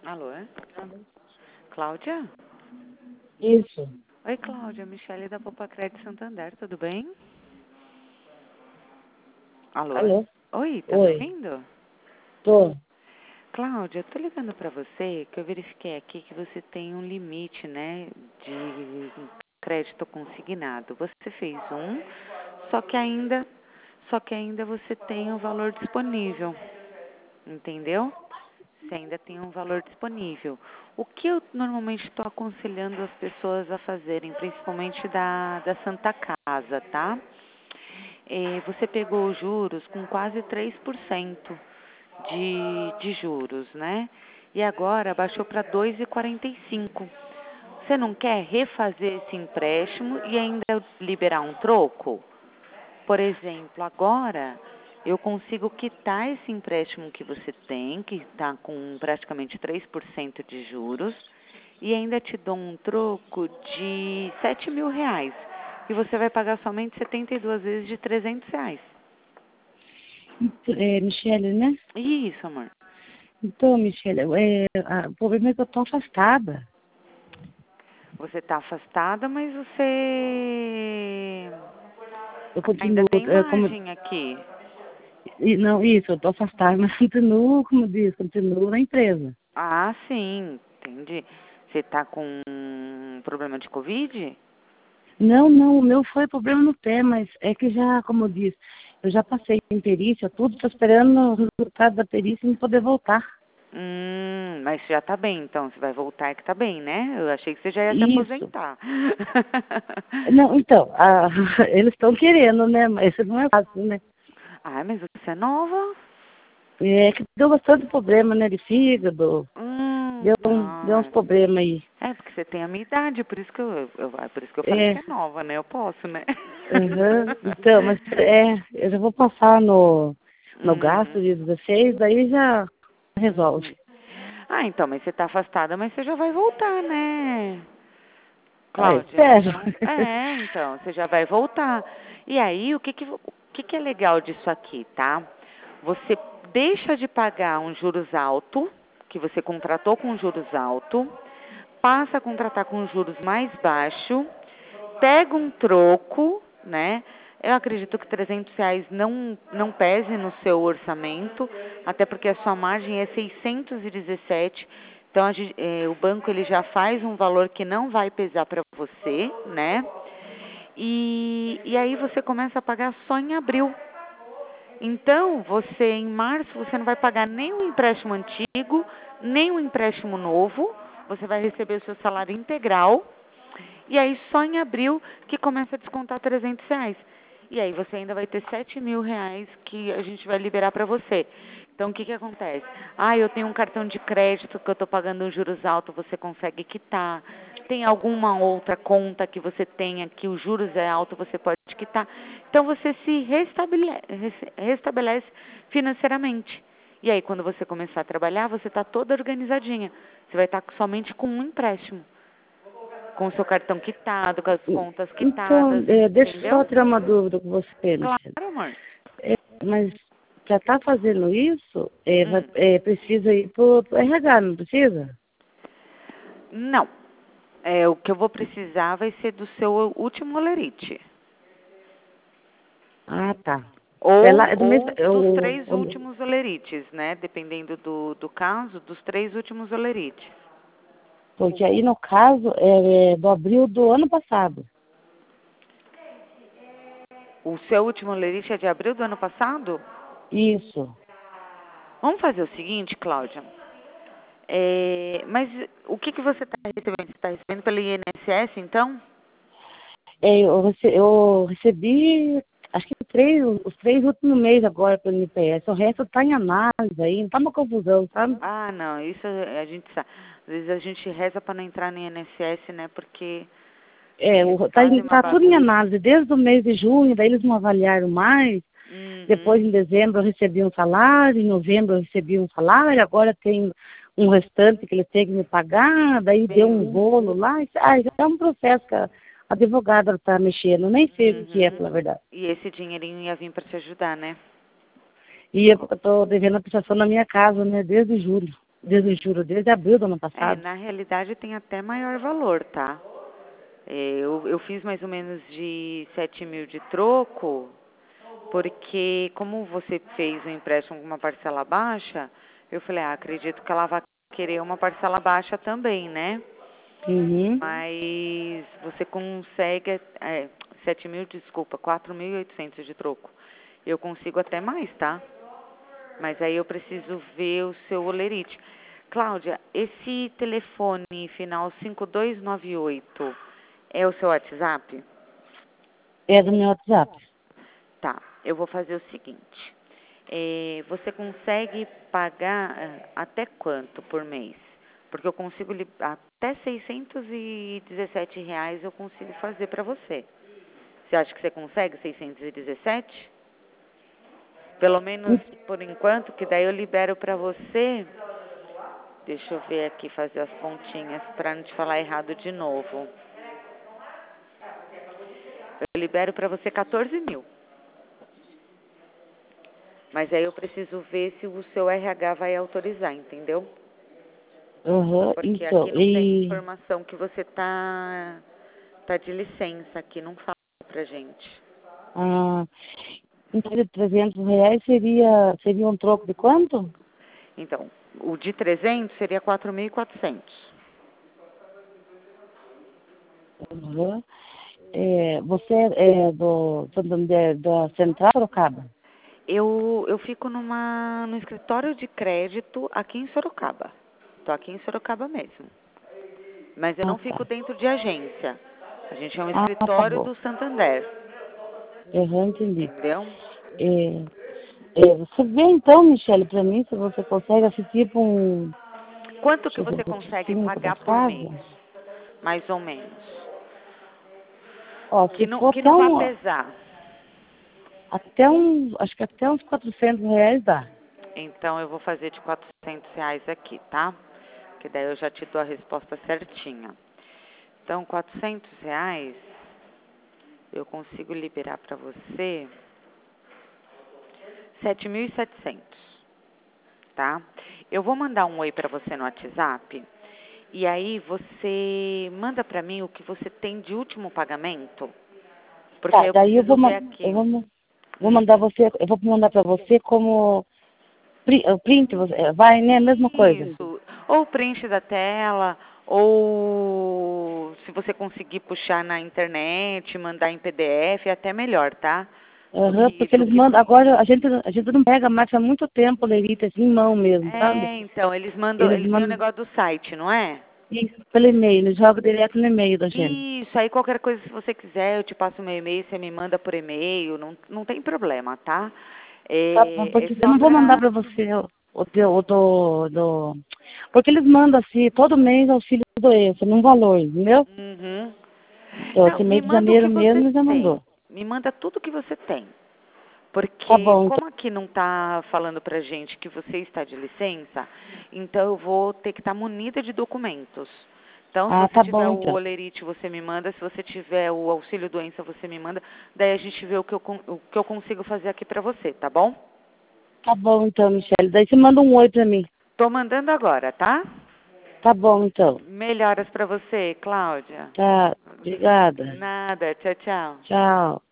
Alô? Cláudia? Isso. Oi, Cláudia. Michele da Popacred Santander, tudo bem? Alô? Alô? Oi, tá me Oi. ouvindo? Tô. Cláudia, eu tô ligando pra você que eu verifiquei aqui que você tem um limite, né, de crédito consignado. Você fez um, só que ainda você tem o valor disponível, entendeu? Você ainda tem um valor disponível. O que eu normalmente estou aconselhando as pessoas a fazerem, principalmente da Santa Casa, tá? Você pegou os juros com quase 3% de juros, né? E agora baixou para 2,45. Você não quer refazer esse empréstimo e ainda liberar um troco? Por exemplo, agora eu consigo quitar esse empréstimo que você tem, que está com praticamente 3% de juros, e ainda te dou um troco de R$ 7.000. E você vai pagar somente 72 vezes de R$ 300. Michele, né? Isso, amor. Então, Michele, o problema é que eu tô afastada. Você está afastada, mas você Eu ainda continuo, tem margem aqui. não, isso, eu tô afastada, mas continuo, como diz, continuo na empresa. Ah, sim, entendi. Você está com problema de Covid? Não, o meu foi problema no pé, mas é que já, como eu disse, eu já passei em perícia, tudo, tô esperando o resultado da perícia e poder voltar. Mas já tá bem, então. Você vai voltar que tá bem, né? Eu achei que você já ia se Isso. aposentar. Não, então, eles estão querendo, né? Mas isso não é fácil, né? Ai, mas você é nova? É que deu bastante problema, né? De fígado. Deu uns Ai. problemas aí. É, porque você tem a minha idade, por isso que por isso que eu falei que É, é nova, né? Eu posso, né? então, mas eu já vou passar no gasto Uhum. de 16, daí já resolve. Ah, então, mas você tá afastada, mas você já vai voltar, né? Ah, Cláudia, espero. então, então, você já vai voltar. E aí, o que é legal disso aqui, tá? Você deixa de pagar um juros alto, que você contratou com juros alto, passa a contratar com juros mais baixo, pega um troco, né? Eu acredito que R$ 300 não pese no seu orçamento, até porque a sua margem é 617. Então, o banco ele já faz um valor que não vai pesar para você, né? E aí você começa a pagar só em abril. Então, em março, você não vai pagar nem o empréstimo antigo, nem o empréstimo novo. Você vai receber o seu salário integral. E aí, só em abril que começa a descontar R$ 300. E aí, você ainda vai ter R$ 7.000 que a gente vai liberar para você. Então, o que que acontece? Ah, eu tenho um cartão de crédito que eu estou pagando juros altos, você consegue quitar. Tem alguma outra conta que você tenha que os juros é alto, você pode quitar. Então, você se restabelece financeiramente. E aí, quando você começar a trabalhar, você está toda organizadinha. Você vai estar somente com um empréstimo. Com o seu cartão quitado, com as contas Então, quitadas, deixa eu só entendeu? tirar uma dúvida com você, Claro, Michele. amor. Mas já está fazendo isso, Hum. precisa ir pro RH, não precisa? Não. O que eu vou precisar vai ser do seu último olerite. Ah, tá. Ou, Ela é do mês. ou dos três últimos olerites, né? Dependendo do caso, dos 3 últimos olerites. Porque aí, no caso, é do abril do ano passado. O seu último olerite é de abril do ano passado? Isso. Vamos fazer o seguinte, Cláudia. Mas o que você está recebendo? Você está recebendo pelo INSS, então? Eu recebi, acho que os 3 últimos meses agora pelo NPS. O resto está em análise aí, não tá uma confusão, sabe? Ah, não, isso a gente sabe. Às vezes a gente reza para não entrar no INSS, né? Porque eles fazem uma Tá tudo em bagunça. análise desde o mês de junho, daí eles não avaliaram mais. Uhum. Depois, em dezembro, eu recebi um salário, em novembro, eu recebi um salário, agora tem um restante que eles têm que me pagar, daí deu um bolo lá. Já é um processo que a advogada está mexendo, nem sei o que é, Uhum. pela verdade. E esse dinheirinho ia vir para te ajudar, né? E eu estou devendo a prestação na minha casa, né, desde julho. desde o juro desde abril do ano É, passado. na realidade tem até maior valor, tá? Eu fiz mais ou menos de 7.000 de troco, porque como você fez o empréstimo com uma parcela baixa, eu falei, acredito que ela vai querer uma parcela baixa também, né? Uhum. Mas você consegue, 7.000, desculpa, 4.800 de troco. Eu consigo até mais, tá? Mas aí eu preciso ver o seu olerite. Cláudia, esse telefone final 5298 é o seu WhatsApp? É do meu WhatsApp. Tá, eu vou fazer o seguinte. Você consegue pagar até quanto por mês? Porque eu consigo, até R$ 617 eu consigo fazer para você. Você acha que você consegue 617? Pelo menos por enquanto, que daí eu libero para você. Deixa eu ver aqui, fazer as pontinhas para não te falar errado de novo. Eu libero para você 14.000. Mas aí eu preciso ver se o seu RH vai autorizar, entendeu? Uhum. Porque Então, aqui não tem e informação que você tá de licença, aqui não fala pra gente. ah, então de R$ 300 seria um troco de quanto? Então, o de 300 seria 4.400. Uhum. Você é do Santander, da Central Sorocaba? Eu fico no escritório de crédito aqui em Sorocaba. Tô aqui em Sorocaba mesmo. Mas eu Ah, não fico tá. dentro de agência. A gente é um Ah, tá escritório bom. do Santander, Eu já entendi. entendeu? É, você vê então, Michele, para mim, se você consegue assistir tipo Quanto que deixa eu ver, você por consegue 5 da pagar por mês? casa. Mais ou menos. Ó, se for Que não vai pesar. acho que até uns R$ 400 dá. Então eu vou fazer de R$ 400 aqui, tá? Que daí eu já te dou a resposta certinha. Então, R$ 400 eu consigo liberar para você 7.700, tá? Eu vou mandar um oi para você no WhatsApp e aí você manda para mim o que você tem de último pagamento, porque Tá, aí eu daí preciso ver aqui. vou mandar você, eu vou mandar para você como print, vai, né, mesma coisa. Isso. Ou print da tela, ou se você conseguir puxar na internet, mandar em PDF, é até melhor, tá? Aham, porque Do eles que mandam, print. agora a gente não pega mais há muito tempo lerita assim, em mão mesmo, sabe? É, então, Eles eles têm o mandam negócio do site, não é? isso pelo e-mail, eles jogam direto no e-mail da gente. Isso, aí qualquer coisa, se você quiser, eu te passo o meu e-mail, você me manda por e-mail, não tem problema, tá? Tá bom, É porque eu só não vou mandar pra... para você porque eles mandam assim, todo mês auxílio doença, num valor, entendeu? Uhum. Então, Não, esse me mês de manda o que janeiro você mesmo já tem. mandou. Me manda tudo que você tem. Tá Porque bom, então. como aqui não está falando pra gente que você está de licença, então eu vou ter que estar munida de documentos. Então, se Ah, você tá tiver bom, o então. olerite, você me manda. Se você tiver o auxílio doença, você me manda. Daí a gente vê o que eu consigo fazer aqui pra você, tá bom? Tá bom, então, Michele. Daí você manda um oi pra mim. Tô mandando agora, tá? Tá bom, então. Melhoras pra você, Cláudia. Tá, obrigada. Nada. Tchau, tchau. Tchau.